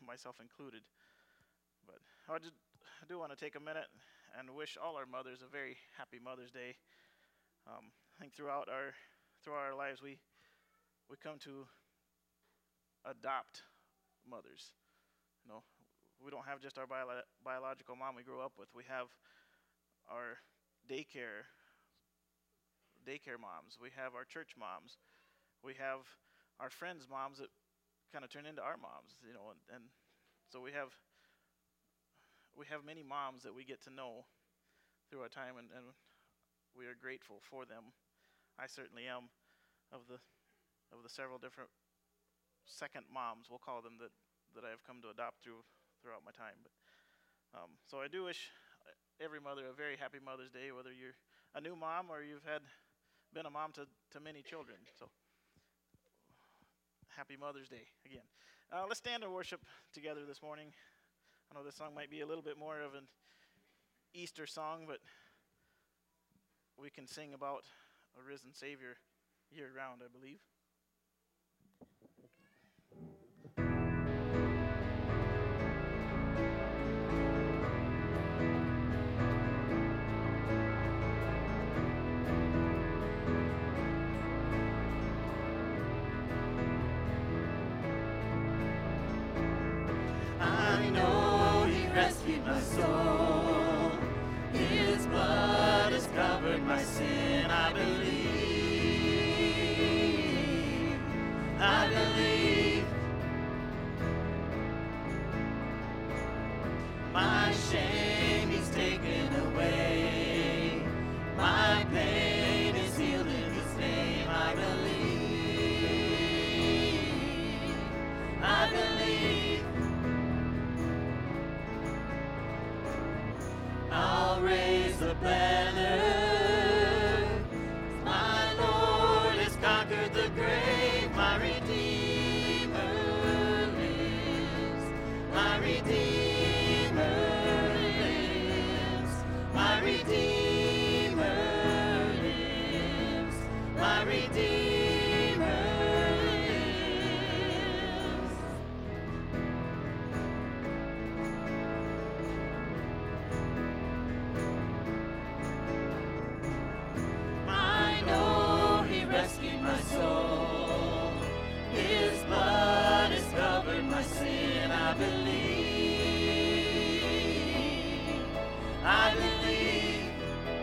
myself included. But I do want to take a minute and wish all our mothers a very happy Mother's Day. I think throughout our lives, we come to adopt mothers. You know, we don't have just our biological mom we grew up with. We have our daycare moms. We have our church moms. We have our friends' moms that kind of turn into our moms. You know, and so we have many moms that we get to know through our time, and we are grateful for them. I certainly am, of the several different second moms, we'll call them, that I have come to adopt throughout my time. But so I do wish every mother a very happy Mother's Day, whether you're a new mom or you've been a mom to many children. So happy Mother's Day again. Let's stand and worship together this morning. I know this song might be a little bit more of an Easter song, but we can sing about a risen Savior year-round, I believe. I know He rescued my soul. His blood has covered my sin. I believe. My shame He's taken away. My pain is healed in His name. I believe. I'll raise the banner. My Lord has conquered the grave. My Redeemer lives. My Redeemer lives. My Redeemer lives. My Redeemer lives. I know He rescued my soul. His blood has covered my sin. I believe. I believe.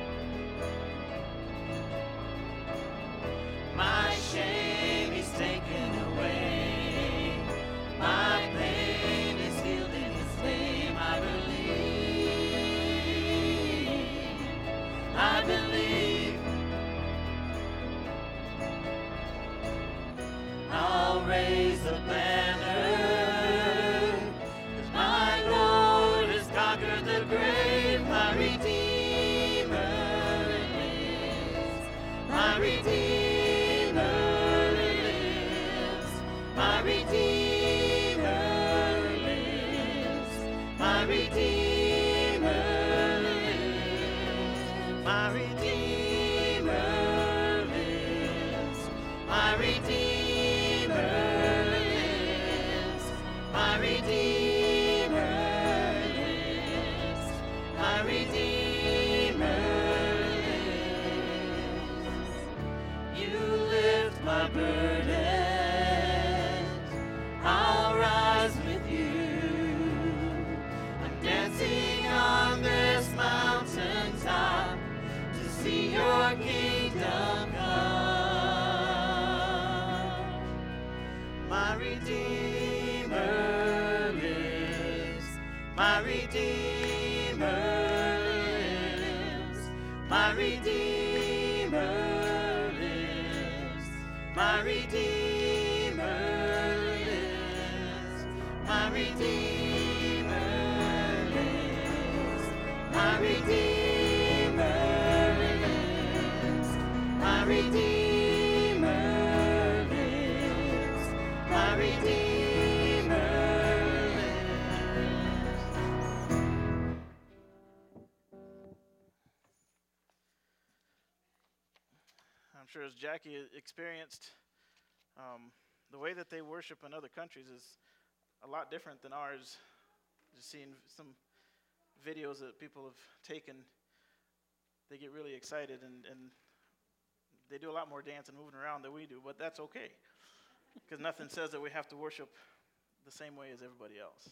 My shame He's taken away. My pain is healed in His name. I believe. I believe. I'll raise the banner, 'cause my Lord has conquered the grave. My Redeemer lives. My Redeemer lives. My Redeemer lives. My Redeemer lives. My Redeemer lives. My Redeemer lives. My Redeemer lives. My Redeemer lives. You lift my burdens. I'll rise with you. I'm dancing on this mountaintop to see your kingdom come. My Redeemer lives. My Redeemer lives. My Redeemer lives. My Redeemer lives. My Redeemer lives. My Redeemer lives. My Redeemer lives. My Redeemer lives. I'm sure as Jackie experienced, the way that they worship in other countries is a lot different than ours. Just seeing some videos that people have taken, they get really excited and they do a lot more dance and moving around than we do, but that's okay. Because nothing says that we have to worship the same way as everybody else.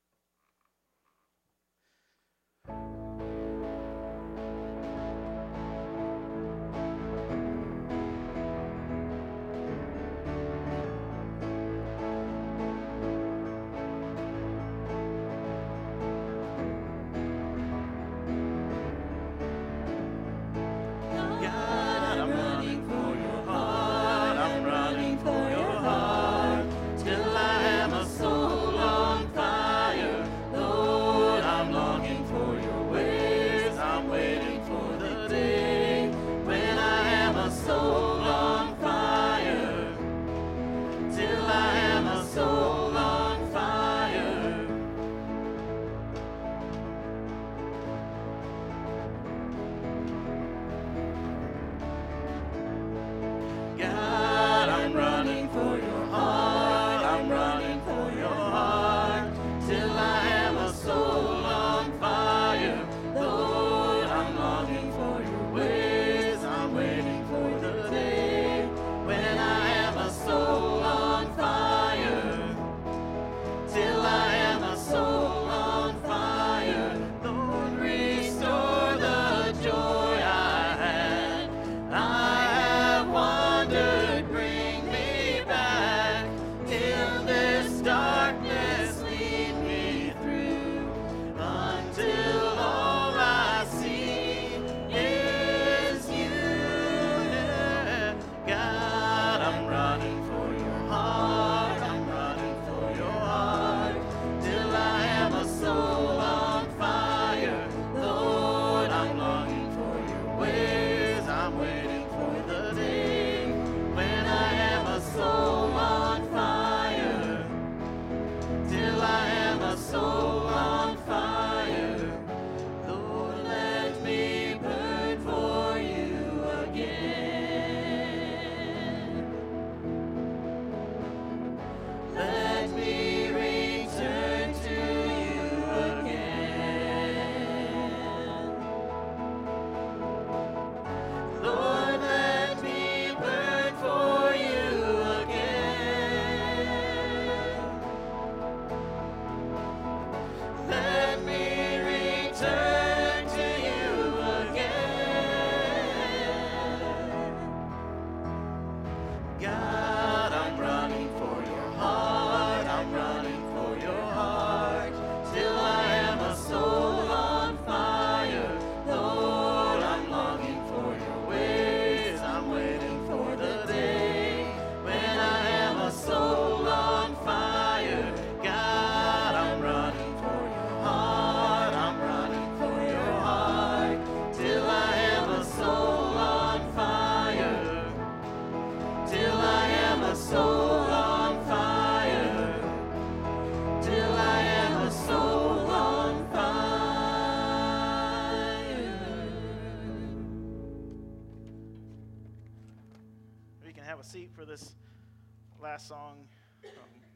Have a seat for this last song. And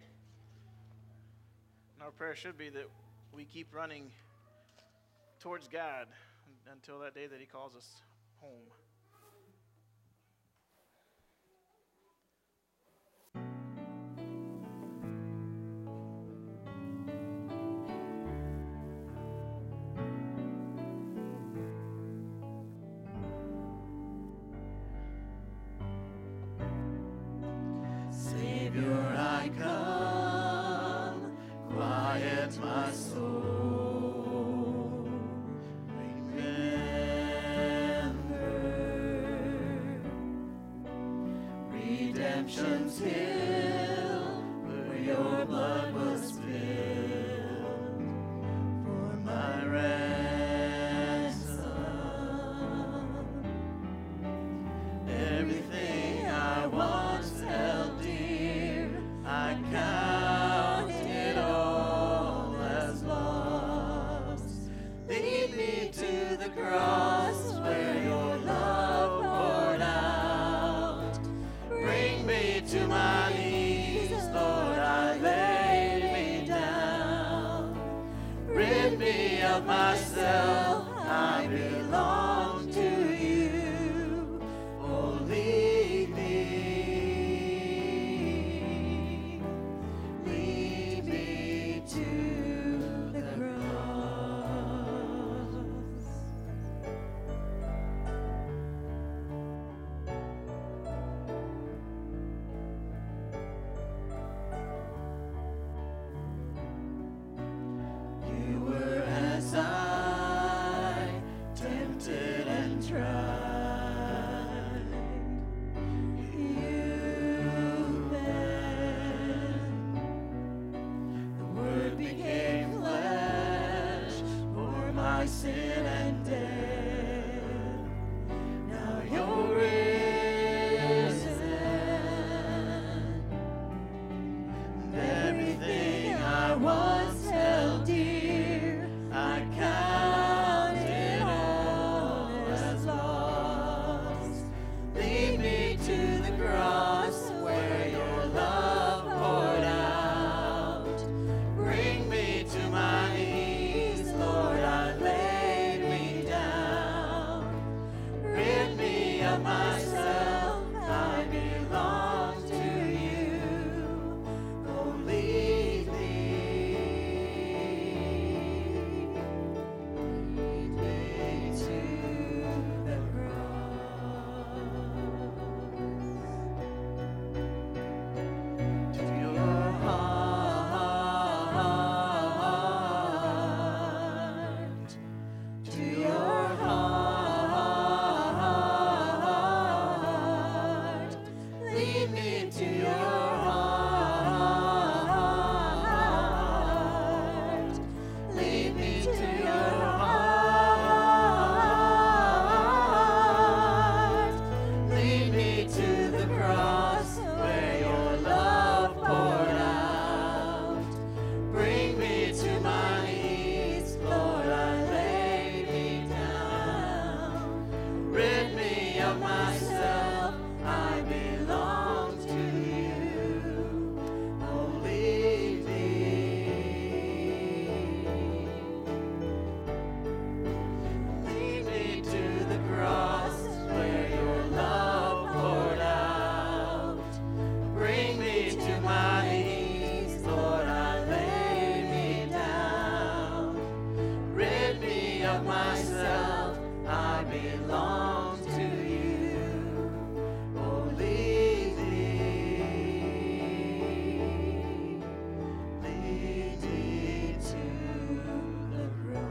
our prayer should be that we keep running towards God until that day that He calls us home. My soul, remember redemption's hill, where your blood was spilled for my ransom. Everything I once held dear, I count it all as lost. Lead me to the cross where your love poured out. Bring me to my knees, Lord, I lay of myself, I belong to you. Oh, lead me to the cross. You were as I, tempted and tried. You then, the Word became flesh, for my sin and death. Now you're risen, and everything I once held dear, I count it all as lost. Lead me to the cross where your love poured out. Bring me to my knees, Lord, I laid me down. Rid me of myself, I belong to you. Oh, lead me to the cross. To your heart, to your heart, lead me to your heart, lead me to your heart, lead me to the cross where your love poured out. Bring me to my knees, Lord, I lay me down. Rid me of myself, I belong to you. Oh, lead me to the cross where your love poured out. Bring me to my knees, Lord, I lay me down. Rid me of myself, I belong to you. Oh, lead me to the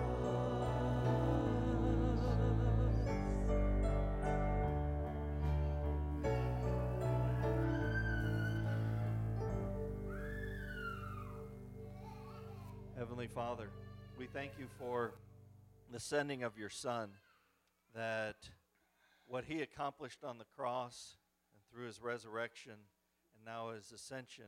Heavenly Father, we thank you for the sending of your Son, that what he accomplished on the cross and through his resurrection and now his ascension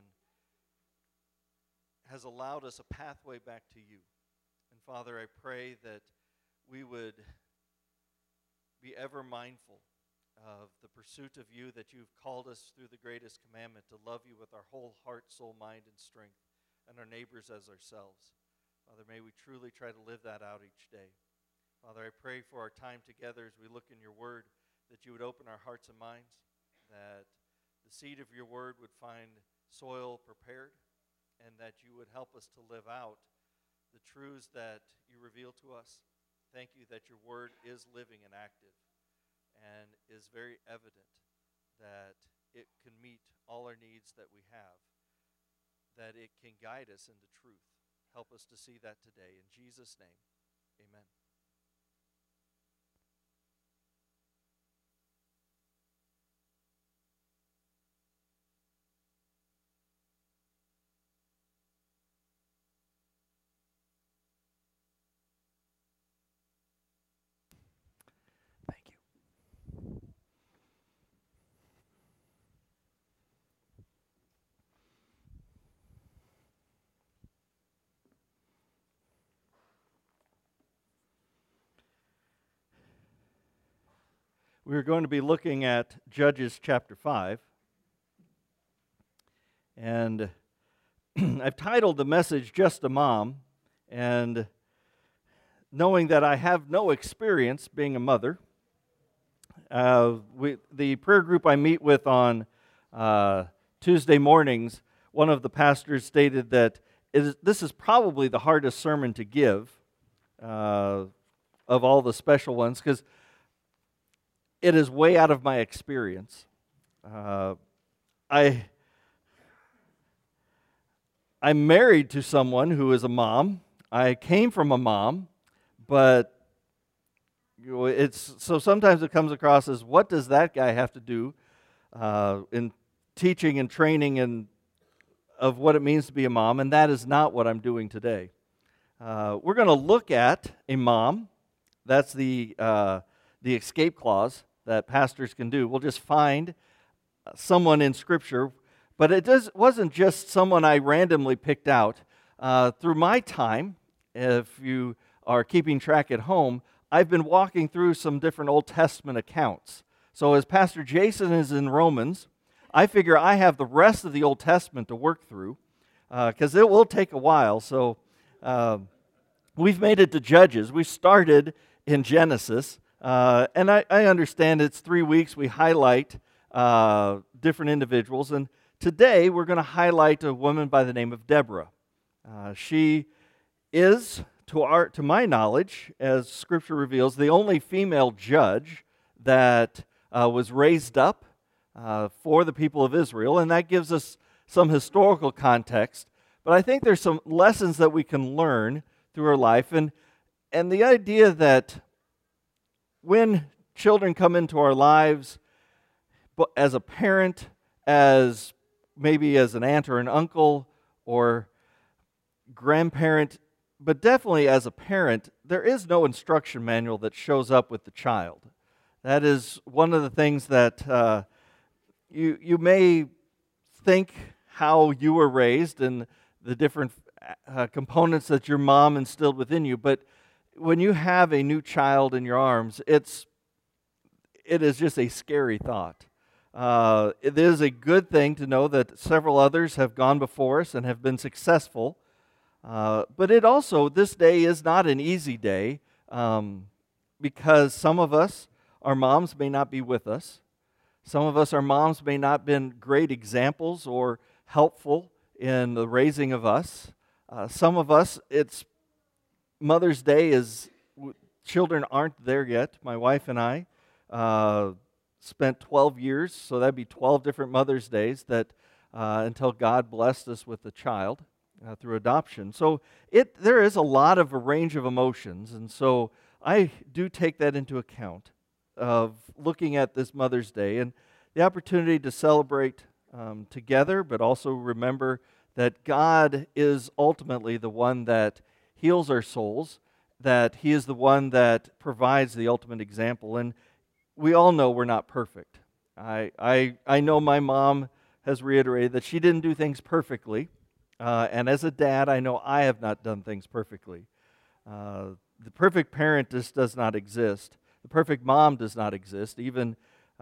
has allowed us a pathway back to you. And Father, I pray that we would be ever mindful of the pursuit of you, that you've called us through the greatest commandment to love you with our whole heart, soul, mind, and strength, and our neighbors as ourselves. Father, may we truly try to live that out each day. Father, I pray for our time together as we look in your word, that you would open our hearts and minds, that the seed of your word would find soil prepared, and that you would help us to live out the truths that you reveal to us. Thank you that your word is living and active and is very evident, that it can meet all our needs that we have, that it can guide us into truth. Help us to see that today. In Jesus' name, amen. Thank you. We're going to be looking at Judges chapter 5. And I've titled the message, Just a Mom. And knowing that I have no experience being a mother. The prayer group I meet with on Tuesday mornings, one of the pastors stated that this is probably the hardest sermon to give of all the special ones, because it is way out of my experience. I'm married to someone who is a mom. I came from a mom, but so sometimes it comes across as, what does that guy have to do in teaching and training and of what it means to be a mom? And that is not what I'm doing today. We're going to look at a mom. That's the escape clause that pastors can do. We'll just find someone in Scripture, but it wasn't just someone I randomly picked out. Through my time, if you are keeping track at home, I've been walking through some different Old Testament accounts. So as Pastor Jason is in Romans, I figure I have the rest of the Old Testament to work through, because it will take a while. So we've made it to Judges. We started in Genesis, and I understand it's 3 weeks. We highlight different individuals, and today we're going to highlight a woman by the name of Deborah. She is, to my knowledge, as Scripture reveals, the only female judge that was raised up for the people of Israel, and that gives us some historical context. But I think there's some lessons that we can learn through her life, and the idea that when children come into our lives, as a parent, as maybe as an aunt or an uncle or grandparent, but definitely as a parent, there is no instruction manual that shows up with the child. That is one of the things that you may think how you were raised and the different components that your mom instilled within you, but when you have a new child in your arms, it is just a scary thought. It is a good thing to know that several others have gone before us and have been successful. But it also, this day is not an easy day, because some of us, our moms may not be with us. Some of us, our moms may not have been great examples or helpful in the raising of us. Some of us, it's Mother's Day children aren't there yet. My wife and I spent 12 years, so that'd be 12 different Mother's Days that until God blessed us with a child through adoption. So there is a lot of a range of emotions, and so I do take that into account of looking at this Mother's Day and the opportunity to celebrate together, but also remember that God is ultimately the one that heals our souls, that He is the one that provides the ultimate example. And we all know we're not perfect. I know my mom has reiterated that she didn't do things perfectly. And as a dad, I know I have not done things perfectly. The perfect parent just does not exist. The perfect mom does not exist. Even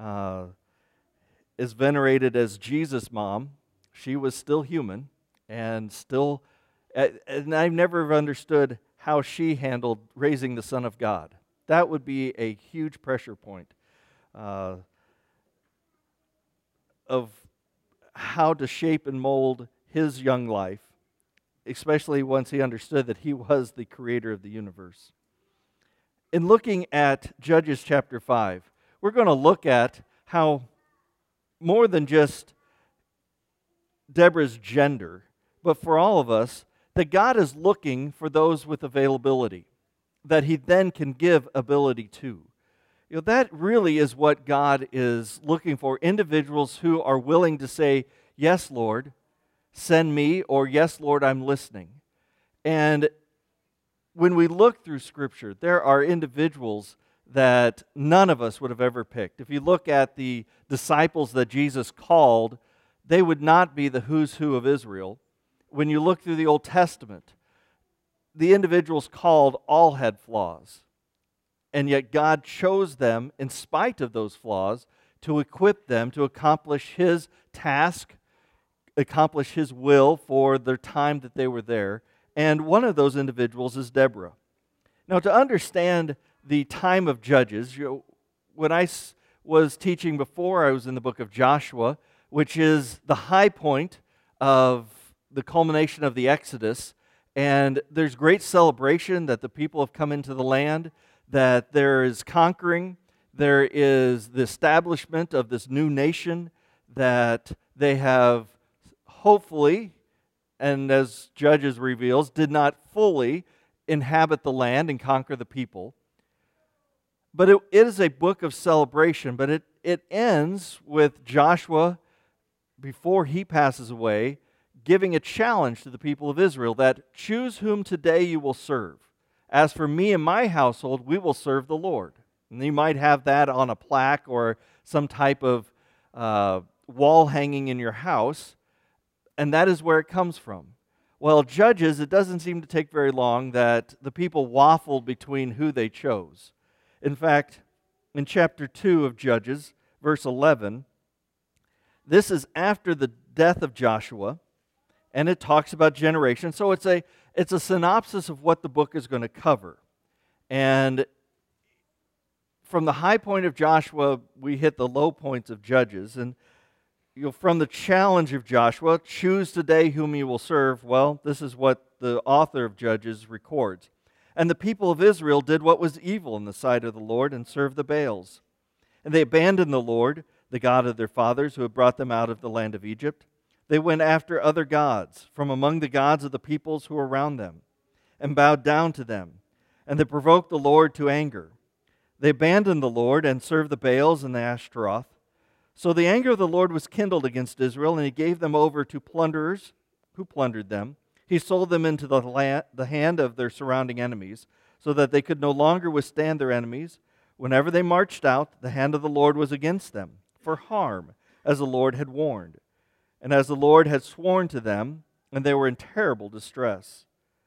as venerated as Jesus' mom, she was still human and I've never understood how she handled raising the Son of God. That would be a huge pressure point of how to shape and mold his young life, especially once he understood that he was the creator of the universe. In looking at Judges chapter 5, we're going to look at how more than just Deborah's gender, but for all of us, that God is looking for those with availability, that He then can give ability to. You know, that really is what God is looking for, individuals who are willing to say, "Yes, Lord, send me," or "Yes, Lord, I'm listening." And when we look through Scripture, there are individuals that none of us would have ever picked. If you look at the disciples that Jesus called, they would not be the who's who of Israel. When you look through the Old Testament, the individuals called all had flaws. And yet God chose them, in spite of those flaws, to equip them to accomplish His task, accomplish His will for the time that they were there. And one of those individuals is Deborah. Now, to understand the time of Judges, when I was teaching before, I was in the book of Joshua, which is the high point of the culmination of the Exodus. And there's great celebration that the people have come into the land, that there is conquering, there is the establishment of this new nation, that they have hopefully, and as Judges reveals, did not fully inhabit the land and conquer the people. But it is a book of celebration, but it ends with Joshua, before he passes away, giving a challenge to the people of Israel that choose whom today you will serve. As for me and my household, we will serve the Lord. And you might have that on a plaque or some type of wall hanging in your house, and that is where it comes from. Well, Judges, it doesn't seem to take very long that the people waffled between who they chose. In fact, in chapter 2 of Judges, verse 11, this is after the death of Joshua, and it talks about generations. So it's a synopsis of what the book is going to cover. And from the high point of Joshua, we hit the low points of Judges. And from the challenge of Joshua, choose today whom you will serve. Well, this is what the author of Judges records. And the people of Israel did what was evil in the sight of the Lord and served the Baals. And they abandoned the Lord, the God of their fathers, who had brought them out of the land of Egypt. They went after other gods from among the gods of the peoples who were around them, and bowed down to them. And they provoked the Lord to anger. They abandoned the Lord and served the Baals and the Ashtaroth. So the anger of the Lord was kindled against Israel, and he gave them over to plunderers who plundered them. He sold them into the hand of their surrounding enemies, so that they could no longer withstand their enemies. Whenever they marched out, the hand of the Lord was against them, for harm, as the Lord had warned, and as the Lord had sworn to them, and they were in terrible distress.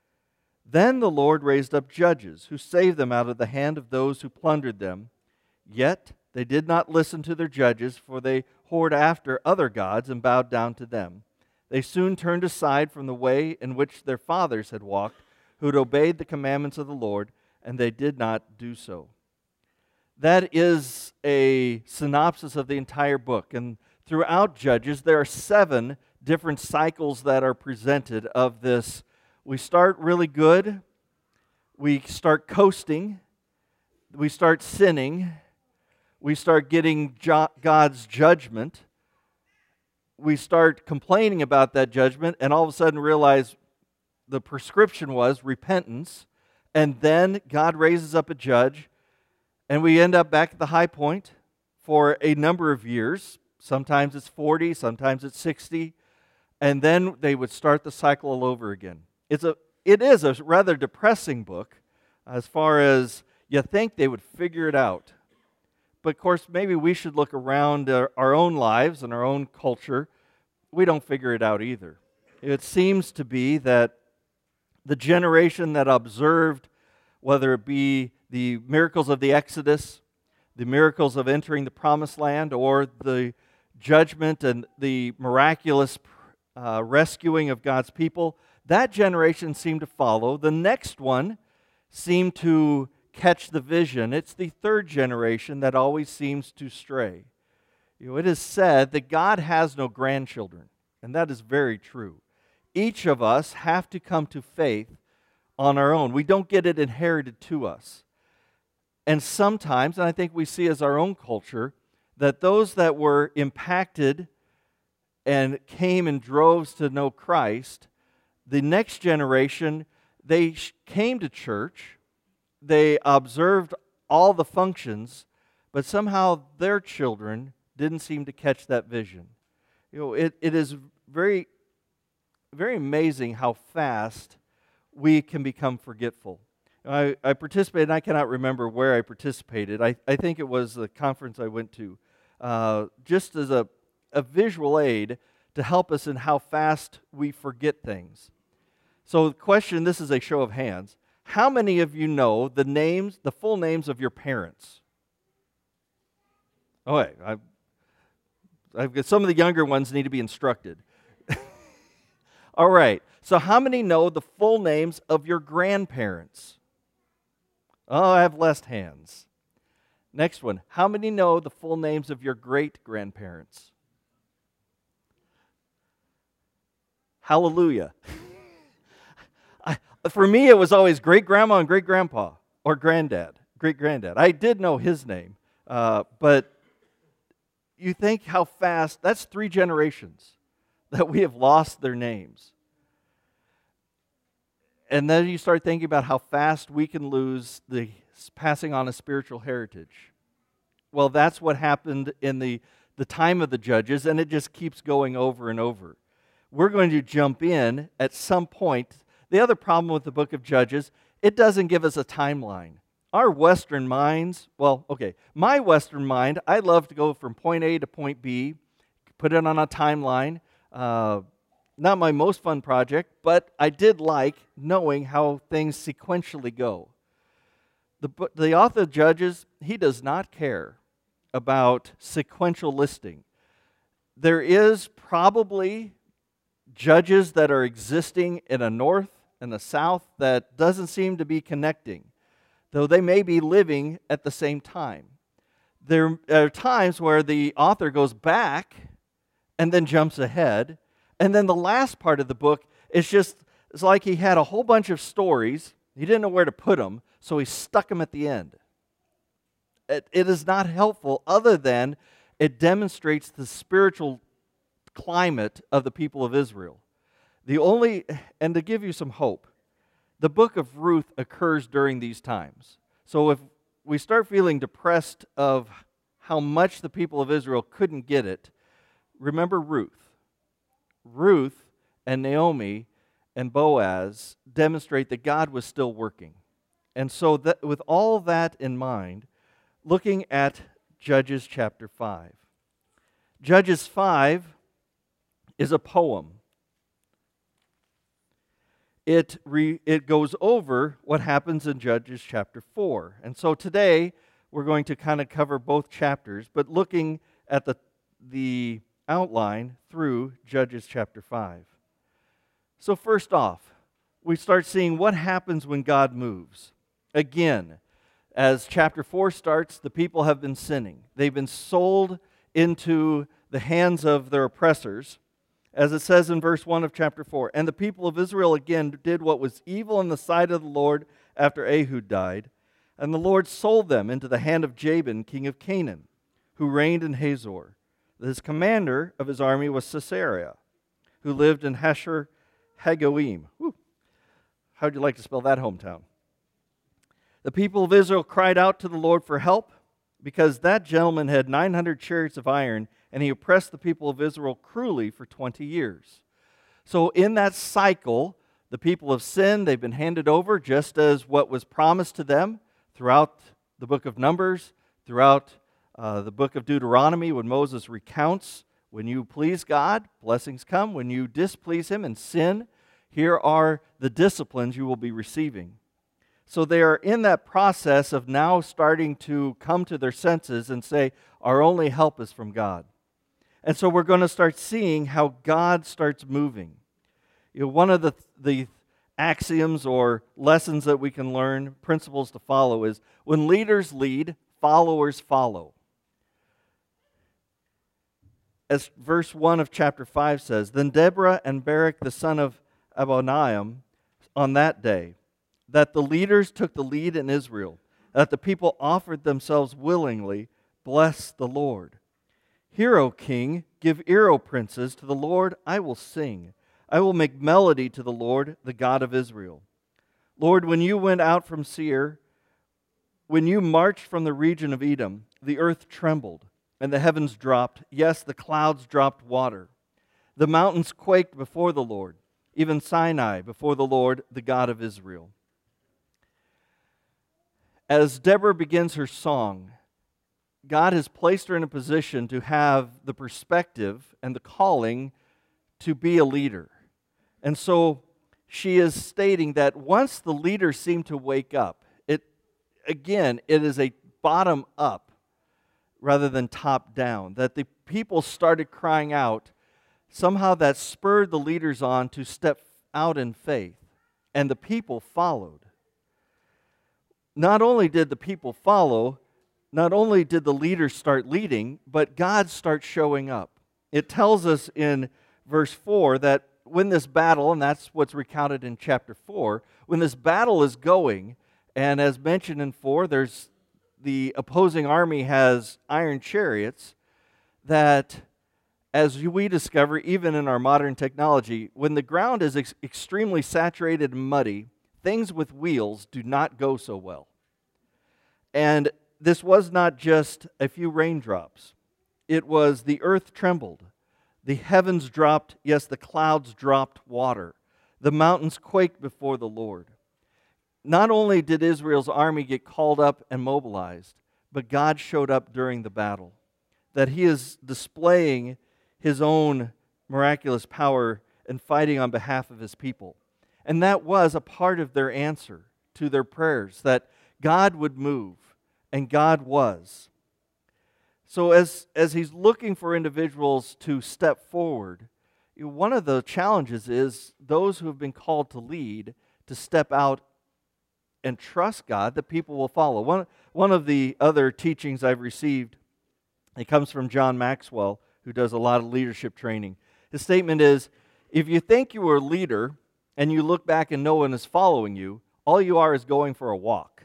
Then the Lord raised up judges, who saved them out of the hand of those who plundered them. Yet they did not listen to their judges, for they whored after other gods and bowed down to them. They soon turned aside from the way in which their fathers had walked, who had obeyed the commandments of the Lord, and they did not do so. That is a synopsis of the entire book. And throughout Judges, there are 7 different cycles that are presented of this. We start really good, we start coasting, we start sinning, we start getting God's judgment, we start complaining about that judgment, and all of a sudden realize the prescription was repentance, and then God raises up a judge, and we end up back at the high point for a number of years. Sometimes it's 40, sometimes it's 60, and then they would start the cycle all over again. It is a rather depressing book as far as you think they would figure it out. But of course, maybe we should look around our own lives and our own culture. We don't figure it out either. It seems to be that the generation that observed, whether it be the miracles of the Exodus, the miracles of entering the Promised Land, or the judgment and the miraculous rescuing of God's people, that generation seemed to follow. The next one seemed to catch the vision. It's the third generation that always seems to stray. It is said that God has no grandchildren, and that is very true. Each of us have to come to faith on our own. We don't get it inherited to us. And sometimes, and I think we see as our own culture, that those that were impacted and came in droves to know Christ, the next generation, they came to church, they observed all the functions, but somehow their children didn't seem to catch that vision. It is very, very amazing how fast we can become forgetful. I participated, and I cannot remember where I participated. I think it was the conference I went to, just as a visual aid to help us in how fast we forget things. So the question, this is a show of hands. How many of you know the full names of your parents? Oh, wait, I've got some of the younger ones need to be instructed. All right, so how many know the full names of your grandparents? Oh, I have less hands. Next one. How many know the full names of your great-grandparents? Hallelujah. For me, it was always great-grandma and great-grandpa, or great-granddad. I did know his name, but you think how fast, that's 3 generations that we have lost their names. And then you start thinking about how fast we can lose the passing on a spiritual heritage. Well, that's what happened in the time of the judges, and it just keeps going over and over. We're going to jump in at some point. The other problem with the book of Judges, it doesn't give us a timeline. Our Western minds, my Western mind, I love to go from point A to point B, put it on a timeline. Not my most fun project, but I did like knowing how things sequentially go. The author of Judges, he does not care about sequential listing. There is probably judges that are existing in a north and a south that doesn't seem to be connecting, though they may be living at the same time. There are times where the author goes back and then jumps ahead, and then the last part of the book is it's like he had a whole bunch of stories. He didn't know where to put them, so he stuck them at the end. It is not helpful other than it demonstrates the spiritual climate of the people of Israel. And to give you some hope, the book of Ruth occurs during these times. So if we start feeling depressed of how much the people of Israel couldn't get it, remember Ruth. Ruth and Naomi and Boaz demonstrate that God was still working. And so with all that in mind, looking at Judges chapter 5. Judges 5 is a poem. It goes over what happens in Judges chapter 4. And so today we're going to kind of cover both chapters, but looking at the outline through Judges chapter 5. So first off, we start seeing what happens when God moves. Again, as chapter 4 starts, the people have been sinning. They've been sold into the hands of their oppressors, as it says in verse 1 of chapter 4. And the people of Israel again did what was evil in the sight of the Lord after Ehud died. And the Lord sold them into the hand of Jabin, king of Canaan, who reigned in Hazor. His commander of his army was Sisera, who lived in Hasher Hagoim. How'd you like to spell that hometown? The people of Israel cried out to the Lord for help, because that gentleman had 900 chariots of iron, and he oppressed the people of Israel cruelly for 20 years. So in that cycle, the people have sinned, they've been handed over, just as what was promised to them throughout the book of Numbers, throughout the book of Deuteronomy, when Moses recounts, when you please God, blessings come. When you displease Him and sin, here are the disciplines you will be receiving. So they are in that process of now starting to come to their senses and say, our only help is from God. And so we're going to start seeing how God starts moving. One of the axioms or lessons that we can learn, principles to follow, is when leaders lead, followers follow. As verse 1 of chapter 5 says, Then Deborah and Barak the son of Abinoam on that day, that the leaders took the lead in Israel, that the people offered themselves willingly, bless the Lord. Hear, O king, give ear, O princes, to the Lord I will sing. I will make melody to the Lord, the God of Israel. Lord, when you went out from Seir, when you marched from the region of Edom, the earth trembled, and the heavens dropped. Yes, the clouds dropped water. The mountains quaked before the Lord, even Sinai before the Lord, the God of Israel. As Deborah begins her song, God has placed her in a position to have the perspective and the calling to be a leader. And so she is stating that once the leaders seem to wake up, it is a bottom up rather than top down, that the people started crying out. Somehow that spurred the leaders on to step out in faith, and the people followed. not only did the people follow, not only did the leaders start leading, but God starts showing up. It tells us in verse 4 that when this battle, and that's what's recounted in chapter 4, when this battle is going, and as mentioned in 4, there's the opposing army has iron chariots, that as we discover, even in our modern technology, when the ground is extremely saturated and muddy, things with wheels do not go so well. And this was not just a few raindrops. It was the earth trembled. The heavens dropped, yes, the clouds dropped water. The mountains quaked before the Lord. Not only did Israel's army get called up and mobilized, but God showed up during the battle. That He is displaying His own miraculous power and fighting on behalf of His people. And that was a part of their answer to their prayers, that God would move, and God was. So as He's looking for individuals to step forward, one of the challenges is those who have been called to lead, to step out and trust God that people will follow. One of the other teachings I've received, it comes from John Maxwell, who does a lot of leadership training. His statement is, if you think you are a leader and you look back and no one is following you, all you are is going for a walk.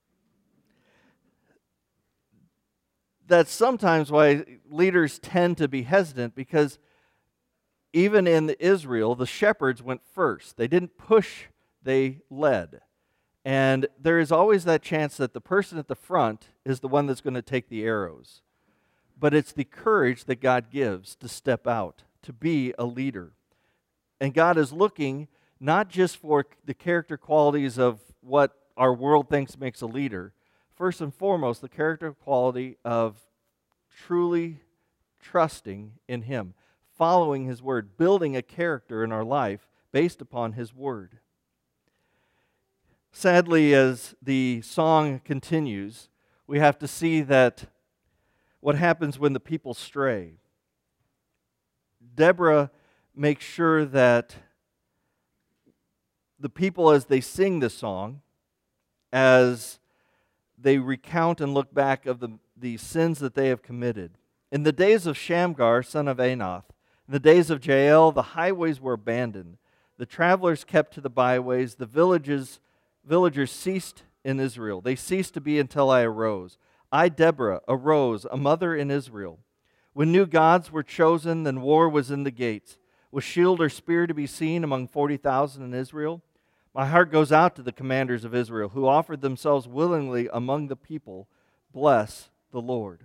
That's sometimes why leaders tend to be hesitant, because even in Israel, the shepherds went first. They didn't push, they led. And there is always that chance that the person at the front is the one that's going to take the arrows. But it's the courage that God gives to step out, to be a leader. And God is looking not just for the character qualities of what our world thinks makes a leader. First and foremost, the character quality of truly trusting in Him, following His Word, building a character in our life based upon His Word. Sadly, as the song continues, we have to see that what happens when the people stray. Deborah makes sure that the people, as they sing the song, as they recount and look back of the sins that they have committed. In the days of Shamgar, son of Anath, in the days of Jael, the highways were abandoned. The travelers kept to the byways. The villagers ceased in Israel. They ceased to be until I arose. I, Deborah, arose, a mother in Israel. When new gods were chosen, then war was in the gates. Was shield or spear to be seen among 40,000 in Israel? My heart goes out to the commanders of Israel, who offered themselves willingly among the people. Bless the Lord.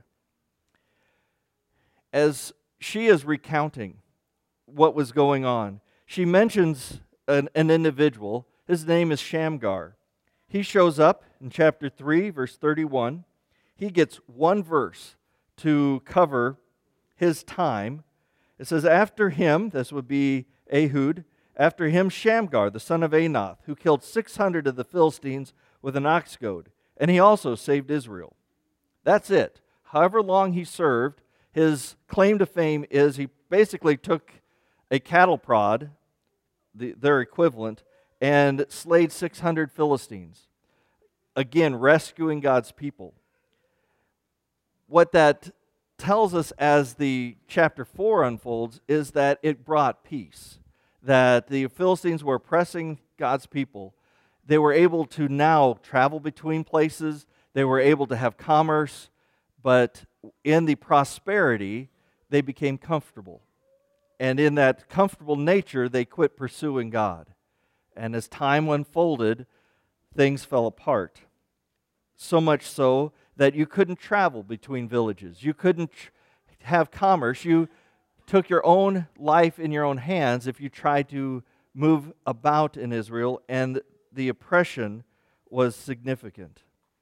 As she is recounting what was going on, she mentions an individual. His name is Shamgar. He shows up in chapter 3, verse 31. He gets one verse to cover his time. It says, after him, this would be Ehud, after him Shamgar, the son of Anath, who killed 600 of the Philistines with an ox goad, and he also saved Israel. That's it. However long he served, his claim to fame is he basically took a cattle prod, their equivalent, and slayed 600 Philistines. Again, rescuing God's people. What that tells us as the chapter 4 unfolds is that it brought peace. That the Philistines were oppressing God's people. They were able to now travel between places. They were able to have commerce. But in the prosperity, they became comfortable. And in that comfortable nature, they quit pursuing God. And as time unfolded, things fell apart. So much so that you couldn't travel between villages. You couldn't have commerce. You took your own life in your own hands if you tried to move about in Israel, and the oppression was significant.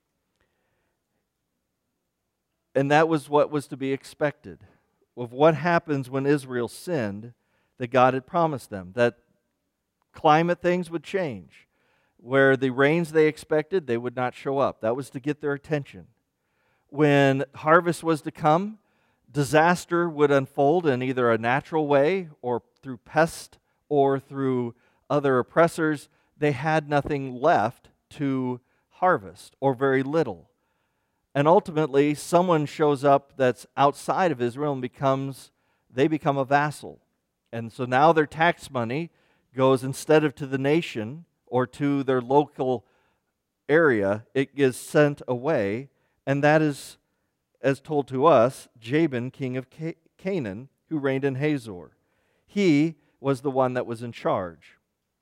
And that was what was to be expected of what happens when Israel sinned, that God had promised them, that climate things would change, where the rains they expected, they would not show up. That was to get their attention. When harvest was to come, disaster would unfold in either a natural way or through pest or through other oppressors. They had nothing left to harvest or very little. And ultimately, someone shows up that's outside of Israel and they become a vassal. And so now their tax money goes, instead of to the nation or to their local area, it is sent away. And that is, as told to us, Jabin, king of Canaan, who reigned in Hazor. He was the one that was in charge.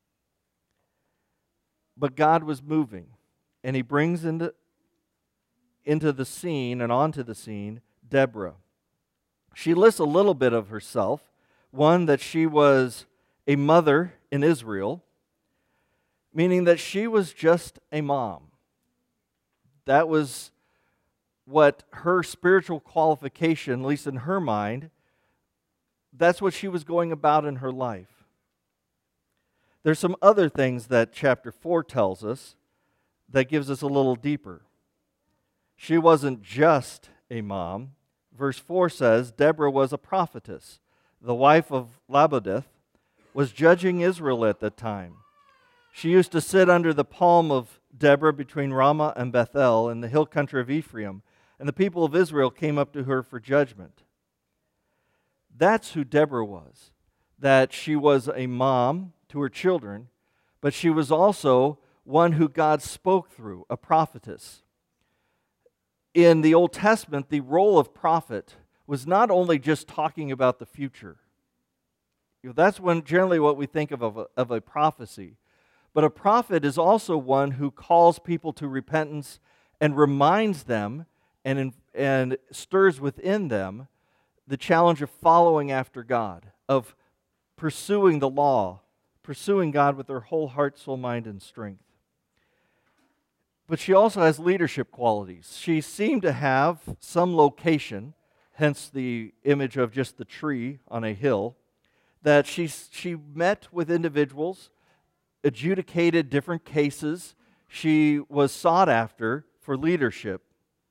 But God was moving, and he brings into the scene and onto the scene Deborah. She lists a little bit of herself. One, that she was a mother in Israel, meaning that she was just a mom. That was what her spiritual qualification, at least in her mind, that's what she was going about in her life. There's some other things that chapter 4 tells us that gives us a little deeper. She wasn't just a mom. Verse 4 says, Deborah was a prophetess. The wife of Lapidoth was judging Israel at that time. She used to sit under the palm of Deborah between Ramah and Bethel in the hill country of Ephraim, and the people of Israel came up to her for judgment. That's who Deborah was, that she was a mom to her children, but she was also one who God spoke through, a prophetess. In the Old Testament, the role of prophet was not only just talking about the future. That's generally what we think of a prophecy. But a prophet is also one who calls people to repentance and reminds them and stirs within them the challenge of following after God, of pursuing the law, pursuing God with their whole heart, soul, mind, and strength. But she also has leadership qualities. She seemed to have some location, hence the image of just the tree on a hill, that she met with individuals, adjudicated different cases. She was sought after for leadership.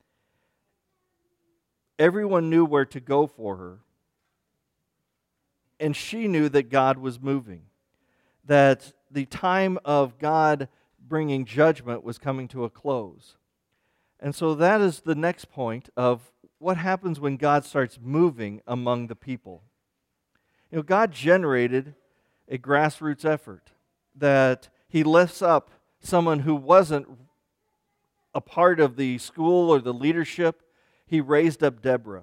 Everyone knew where to go for her. And she knew that God was moving, that the time of God bringing judgment was coming to a close. And so that is the next point of what happens when God starts moving among the people. God generated a grassroots effort, that he lifts up someone who wasn't a part of the school or the leadership. He raised up Deborah.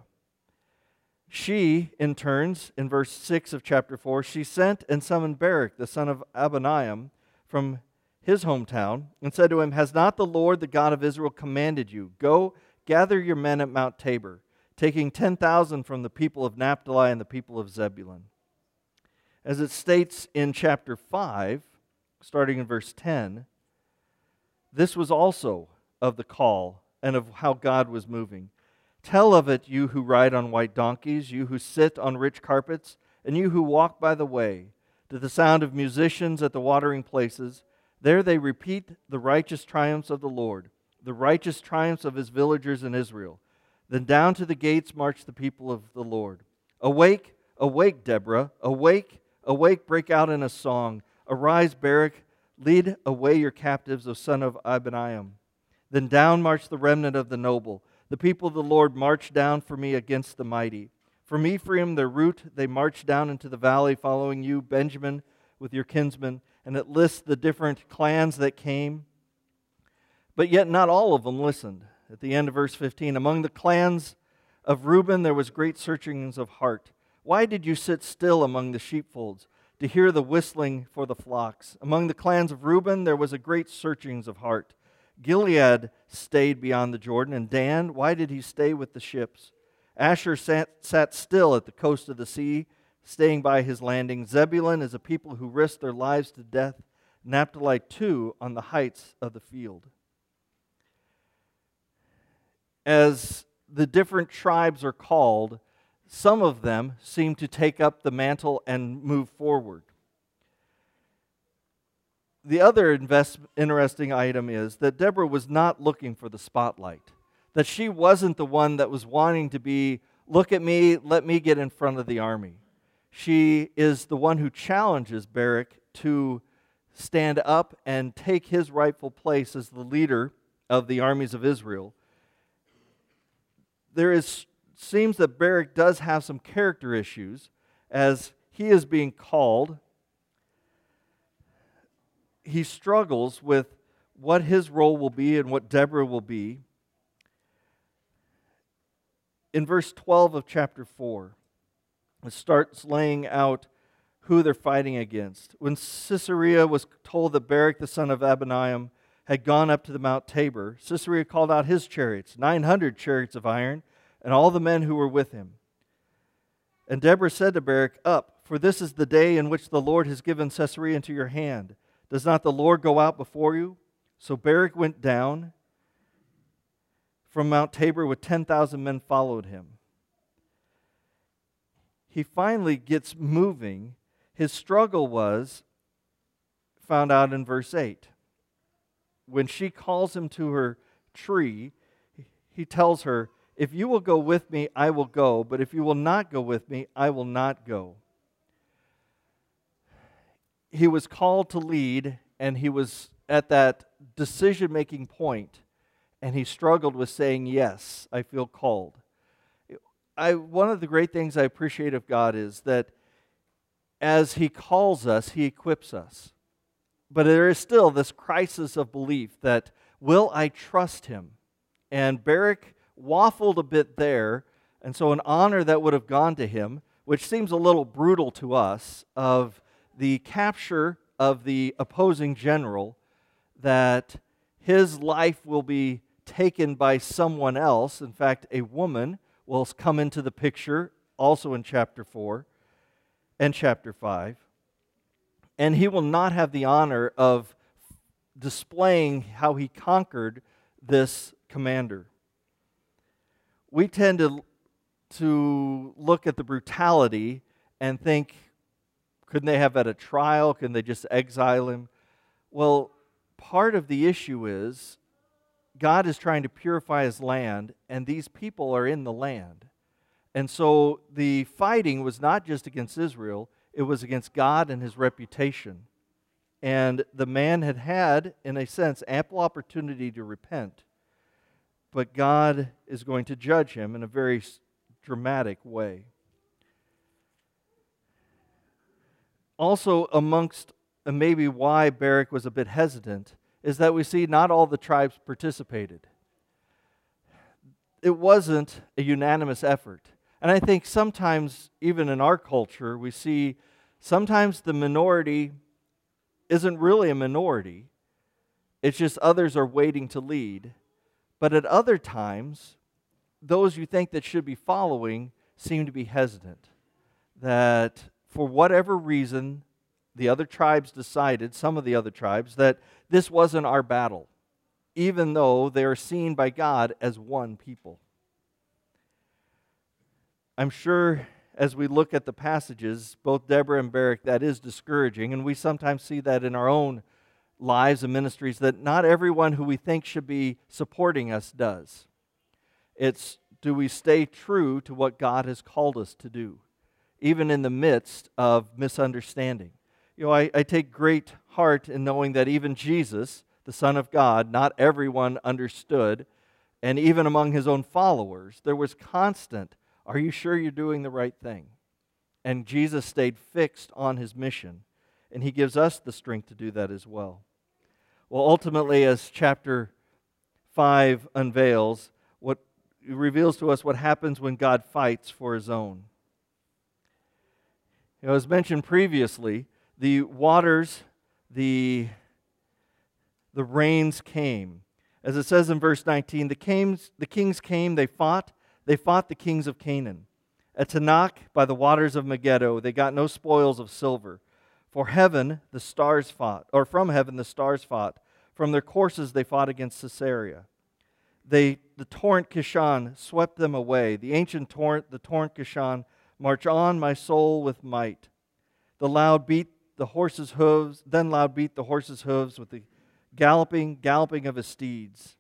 She, in turns, in verse 6 of chapter 4, she sent and summoned Barak, the son of Abinoam, from his hometown, and said to him, Has not the Lord, the God of Israel, commanded you, Go, gather your men at Mount Tabor, taking 10,000 from the people of Naphtali and the people of Zebulun. As it states in chapter 5, starting in verse 10, this was also of the call and of how God was moving. Tell of it, you who ride on white donkeys, you who sit on rich carpets, and you who walk by the way, to the sound of musicians at the watering places. There they repeat the righteous triumphs of the Lord, the righteous triumphs of his villagers in Israel. Then down to the gates march the people of the Lord. Awake, awake, Deborah, awake, awake, break out in a song. Arise, Barak, lead away your captives, O son of Abinoam. Then down march the remnant of the noble. The people of the Lord march down for me against the mighty. From Ephraim, their root, they march down into the valley, following you, Benjamin, with your kinsmen. And it lists the different clans that came. But yet not all of them listened. At the end of verse 15, among the clans of Reuben there was great searchings of heart. Why did you sit still among the sheepfolds, to hear the whistling for the flocks? Among the clans of Reuben there was a great searchings of heart. Gilead stayed beyond the Jordan, and Dan, why did he stay with the ships? Asher sat still at the coast of the sea, staying by his landing. Zebulun is a people who risked their lives to death. Naphtali too on the heights of the field. As the different tribes are called, some of them seem to take up the mantle and move forward. The other interesting item is that Deborah was not looking for the spotlight, that she wasn't the one that was wanting to be, look at me, let me get in front of the army. She is the one who challenges Barak to stand up and take his rightful place as the leader of the armies of Israel, seems that Barak does have some character issues as he is being called. He struggles with what his role will be and what Deborah will be. In verse 12 of chapter 4, it starts laying out who they're fighting against. When Sisera was told that Barak the son of Abinoam had gone up to the Mount Tabor, Sisera called out his chariots, 900 chariots of iron, and all the men who were with him. And Deborah said to Barak, "Up, for this is the day in which the Lord has given Sisera into your hand. Does not the Lord go out before you?" So Barak went down from Mount Tabor with 10,000 men followed him. He finally gets moving. His struggle was found out in verse 8. When she calls him to her tree, he tells her, "If you will go with me, I will go, but if you will not go with me, I will not go." He was called to lead, and he was at that decision-making point, and he struggled with saying, "Yes, I feel called." One of the great things I appreciate of God is that as He calls us, He equips us. But there is still this crisis of belief that, will I trust Him? And Barak waffled a bit there, and so an honor that would have gone to him, which seems a little brutal to us, of the capture of the opposing general, that his life will be taken by someone else. In fact, a woman will come into the picture also in chapter 4 and chapter 5. And he will not have the honor of displaying how he conquered this commander. We tend to look at the brutality and think, couldn't they have had a trial? Couldn't they just exile him? Well, part of the issue is God is trying to purify His land, and these people are in the land. And so the fighting was not just against Israel, it was against God and His reputation. And the man had, in a sense, ample opportunity to repent. But God is going to judge him in a very dramatic way. Also, amongst maybe why Barak was a bit hesitant, is that we see not all the tribes participated. It wasn't a unanimous effort. And I think sometimes, even in our culture, we see sometimes the minority isn't really a minority. It's just others are waiting to lead. But at other times, those you think that should be following seem to be hesitant. That for whatever reason, the other tribes decided, some of the other tribes, that this wasn't our battle, even though they are seen by God as one people. I'm sure as we look at the passages, both Deborah and Barak, that is discouraging, and we sometimes see that in our own lives and ministries, that not everyone who we think should be supporting us does. It's, do we stay true to what God has called us to do, even in the midst of misunderstanding? You know, I take great heart in knowing that even Jesus, the Son of God, not everyone understood, and even among His own followers, there was constant, "Are you sure you're doing the right thing?" And Jesus stayed fixed on His mission, and He gives us the strength to do that as well. Well, ultimately, as chapter 5 unveils, what it reveals to us what happens when God fights for His own. You know, as mentioned previously, the waters, the rains came. As it says in verse 19, the kings came, they fought the kings of Canaan. At Tanakh, by the waters of Megiddo, they got no spoils of silver. For heaven, the stars fought, or from heaven the stars fought. From their courses they fought against Sisera. The torrent Kishon swept them away. The ancient torrent, the torrent Kishon, march on, my soul, with might. Then loud beat the horses' hooves with the galloping of his steeds.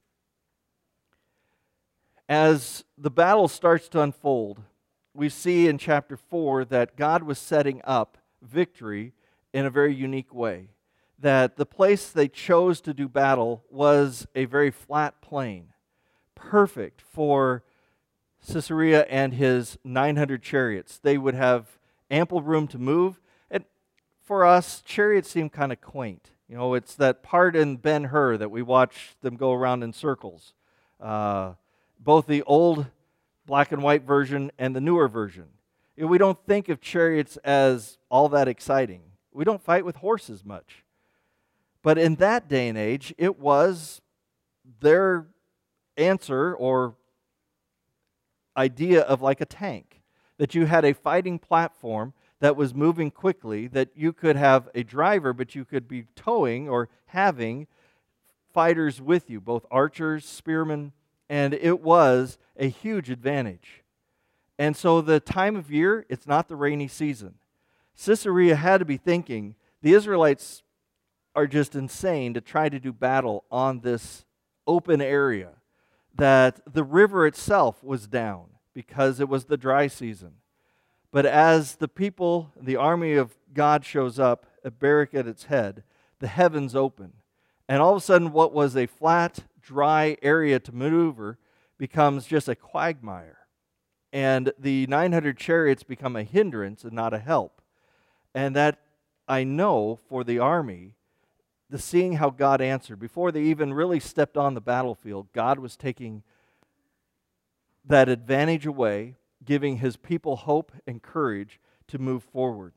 As the battle starts to unfold, we see in chapter 4 that God was setting up victory in a very unique way. that the place they chose to do battle was a very flat plain, perfect for Sisera and his 900 chariots. They would have ample room to move. And for us, chariots seem kind of quaint. You know, it's that part in Ben-Hur that we watch them go around in circles. Both the old black and white version and the newer version. You know, we don't think of chariots as all that exciting. We don't fight with horses much. But in that day and age, it was their answer or idea of like a tank, that you had a fighting platform that was moving quickly, that you could have a driver, but you could be towing or having fighters with you, both archers, spearmen, and it was a huge advantage. And so the time of year, it's not the rainy season. Sisera had to be thinking, the Israelites are just insane to try to do battle on this open area, that the river itself was down because it was the dry season. But as the people, the army of God shows up, a Barak at its head, the heavens open. And all of a sudden, what was a flat, dry area to maneuver becomes just a quagmire. And the 900 chariots become a hindrance and not a help. And that, I know, for the army, the seeing how God answered, before they even really stepped on the battlefield, God was taking that advantage away, giving his people hope and courage to move forward.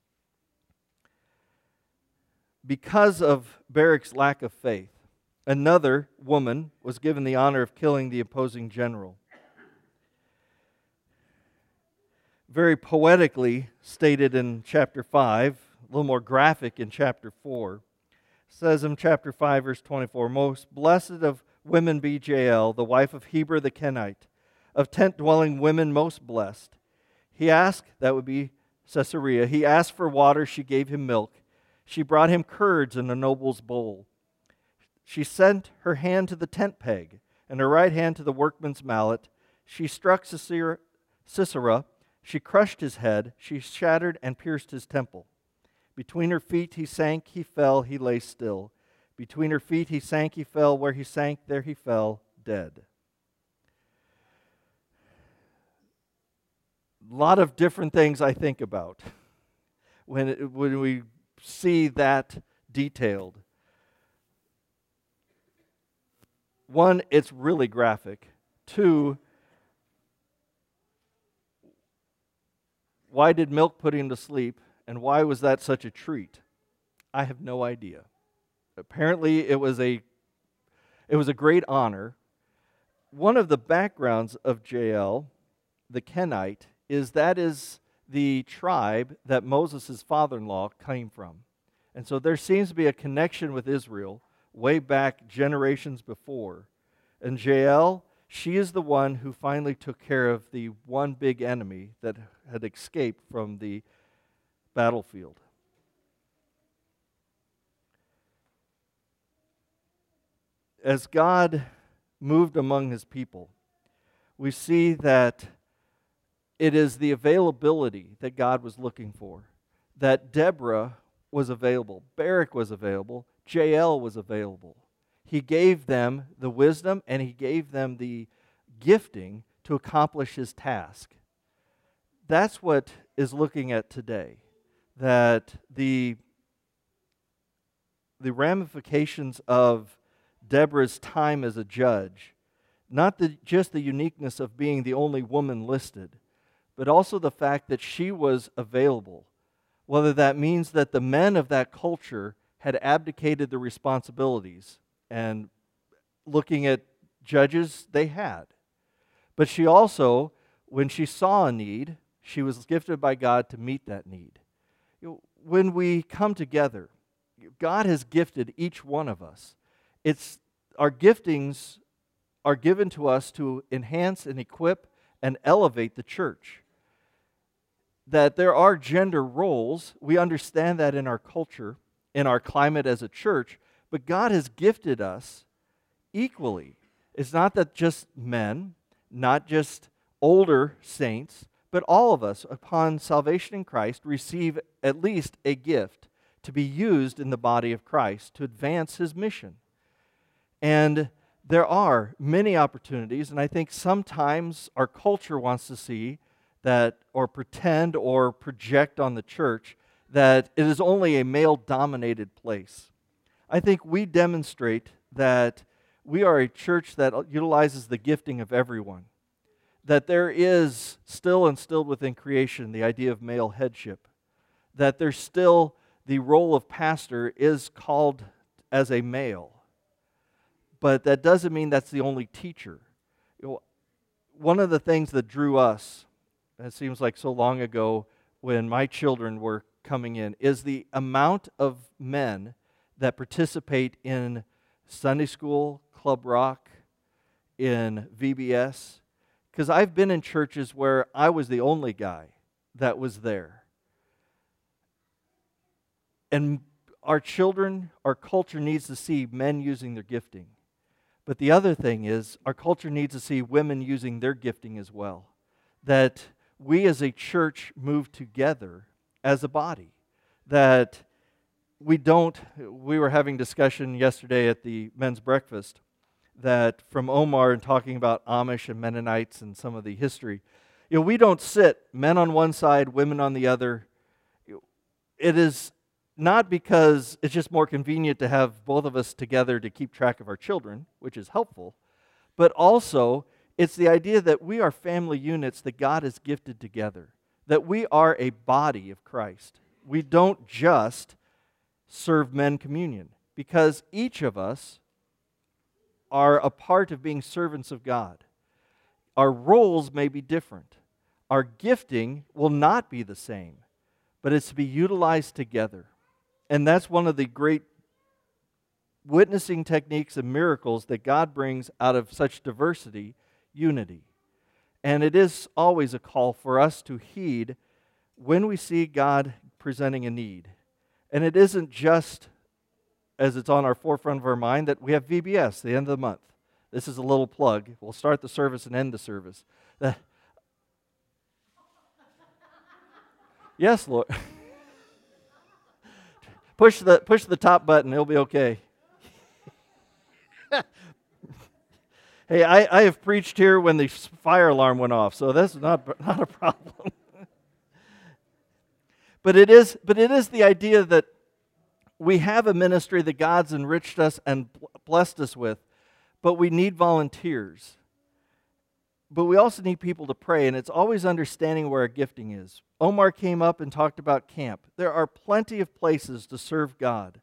Because of Barak's lack of faith, another woman was given the honor of killing the opposing general. Very poetically stated in chapter 5, a little more graphic in chapter 4. It says in chapter 5, verse 24, "Most blessed of women be Jael, the wife of Heber the Kenite, of tent-dwelling women most blessed. He asked," that would be Sisera, "he asked for water, she gave him milk. She brought him curds in a noble's bowl. She sent her hand to the tent peg, and her right hand to the workman's mallet. She struck Sisera, she crushed his head, she shattered and pierced his temple. Between her feet he sank, he fell, he lay still. Between her feet he sank, he fell, where he sank, there he fell, dead." A lot of different things I think about when we see that detailed. One, it's really graphic. Two, why did milk put him to sleep, and why was that such a treat? I have no idea. Apparently, it was a great honor. One of the backgrounds of Jael, the Kenite, is the tribe that Moses' father-in-law came from. And so there seems to be a connection with Israel way back generations before. And Jael, she is the one who finally took care of the one big enemy that had escaped from the battlefield. As God moved among his people, we see that it is the availability that God was looking for. That Deborah was available, Barak was available, Jael was available. He gave them the wisdom and he gave them the gifting to accomplish his task. That's what is looking at today. That the ramifications of Deborah's time as a judge, not just the uniqueness of being the only woman listed, but also the fact that she was available. Whether that means that the men of that culture had abdicated the responsibilities, and looking at judges, they had. But she also, when she saw a need, she was gifted by God to meet that need. When we come together, God has gifted each one of us. Our giftings are given to us to enhance and equip and elevate the church. That there are gender roles, we understand that in our culture, in our climate as a church, but God has gifted us equally. It's not that just men, not just older saints, but all of us, upon salvation in Christ, receive at least a gift to be used in the body of Christ to advance His mission. And there are many opportunities, and I think sometimes our culture wants to see that, or pretend or project on the church, that it is only a male-dominated place. I think we demonstrate that we are a church that utilizes the gifting of everyone, that there is still instilled within creation the idea of male headship, that there's still the role of pastor is called as a male, but that doesn't mean that's the only teacher. One of the things that drew us, it seems like so long ago when my children were coming in, is the amount of men that participate in Sunday school, Club Rock, in VBS. Because I've been in churches where I was the only guy that was there. And our children, our culture needs to see men using their gifting. But the other thing is, our culture needs to see women using their gifting as well. That we as a church move together as a body. That we were having discussion yesterday at the men's breakfast, that from Omar and talking about Amish and Mennonites and some of the history, we don't sit men on one side, women on the other. It is not because it's just more convenient to have both of us together to keep track of our children, which is helpful, but also it's the idea that we are family units that God has gifted together, that we are a body of Christ. We don't just serve men communion, because each of us are a part of being servants of God. Our roles may be different. Our gifting will not be the same, but it's to be utilized together. And that's one of the great witnessing techniques and miracles that God brings out of such diversity, unity. And it is always a call for us to heed when we see God presenting a need. And it isn't just, as it's on our forefront of our mind, that we have VBS, the end of the month. This is a little plug. We'll start the service and end the service. Yes, Lord. Push the top button. It'll be okay. Hey, I have preached here when the fire alarm went off, so that's not a problem. But it is the idea that we have a ministry that God's enriched us and blessed us with, but we need volunteers. But we also need people to pray, and it's always understanding where our gifting is. Omar came up and talked about camp. There are plenty of places to serve God.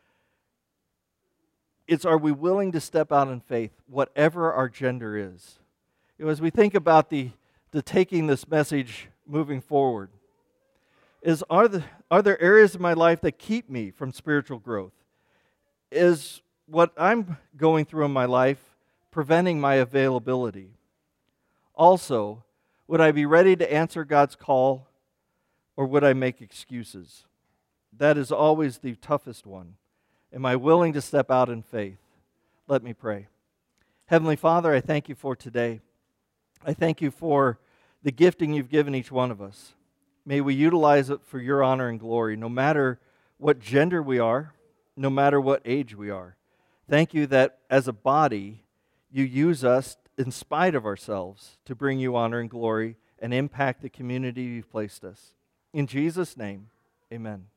It's, are we willing to step out in faith, whatever our gender is? As we think about the taking this message moving forward, are there areas of my life that keep me from spiritual growth? Is what I'm going through in my life preventing my availability? Also, would I be ready to answer God's call, or would I make excuses? That is always the toughest one. Am I willing to step out in faith? Let me pray. Heavenly Father, I thank you for today. I thank you for the gifting you've given each one of us. May we utilize it for your honor and glory, no matter what gender we are, no matter what age we are. Thank you that as a body, you use us in spite of ourselves to bring you honor and glory and impact the community you've placed us. In Jesus' name, amen.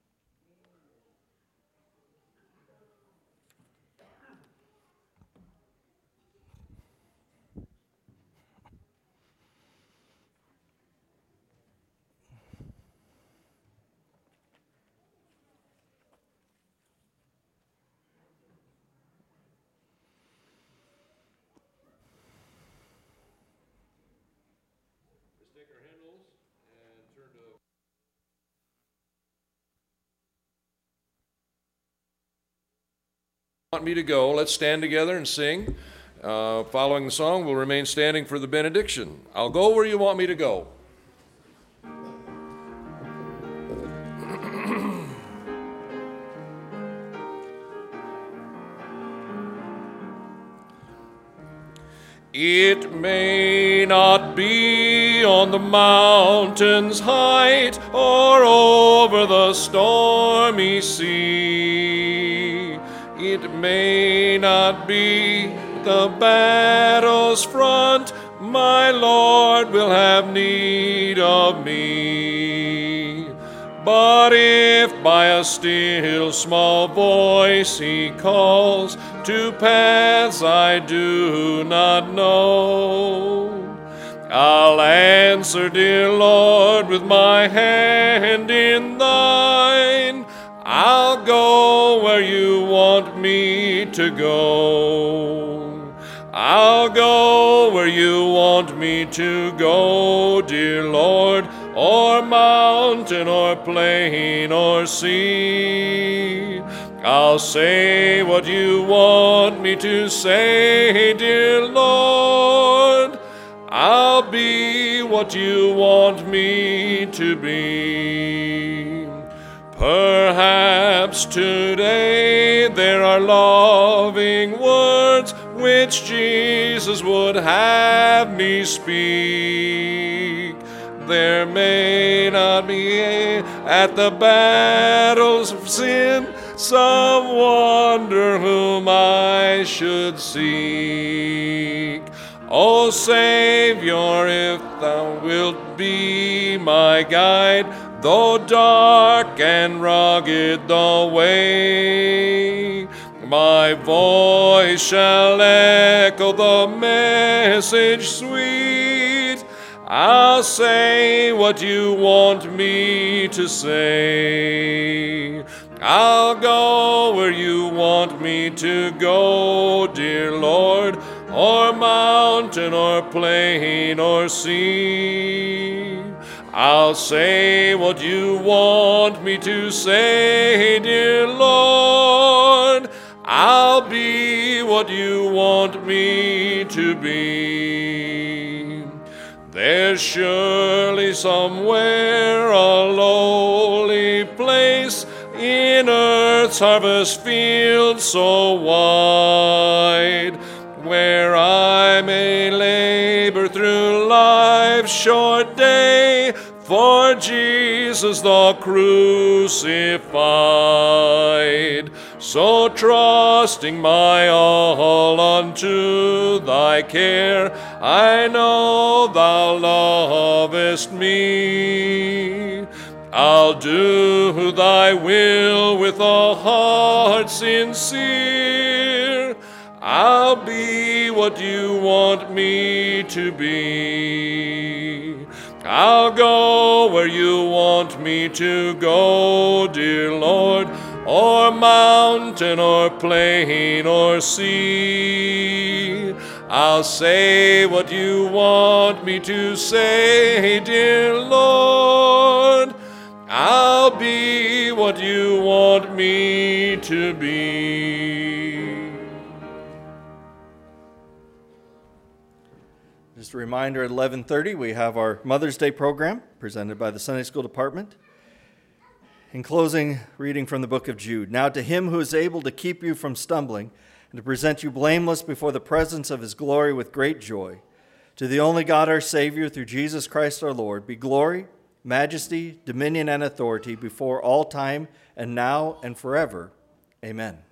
Want me to go? Let's stand together and sing. Following the song, we'll remain standing for the benediction. I'll go where you want me to go. It may not be on the mountain's height or over the stormy sea. It may not be the battle's front. My Lord will have need of me. But if by a still small voice he calls to paths I do not know, I'll answer, dear Lord, with my hand in thine. I'll go where you want me to go. I'll go where you want me to go, dear Lord, or mountain or plain or sea. I'll say what you want me to say, dear Lord. I'll be what you want me to be. Perhaps today there are loving words which Jesus would have me speak. There may not be at the battles of sin some wonder whom I should seek. O Savior, if thou wilt be my guide, though dark and rugged the way, my voice shall echo the message sweet. I'll say what you want me to say. I'll go where you want me to go, dear Lord, or mountain or plain or sea. I'll say what you want me to say, dear Lord. I'll be what you want me to be. There's surely somewhere a lowly place in earth's harvest field so wide, where I may labor through life's short day for Jesus the crucified. So trusting my all unto thy care, I know thou lovest me. I'll do thy will with a heart sincere. I'll be what you want me to be. I'll go where you want me to go, dear Lord, or mountain or plain or sea. I'll say what you want me to say, dear Lord. I'll be what you want me to be. Just a reminder, at 11:30 we have our Mother's Day program presented by the Sunday School Department. In closing, reading from the book of Jude. Now to him who is able to keep you from stumbling and to present you blameless before the presence of his glory with great joy, to the only God our Savior through Jesus Christ our Lord, be glory, majesty, dominion, and authority before all time and now and forever. Amen.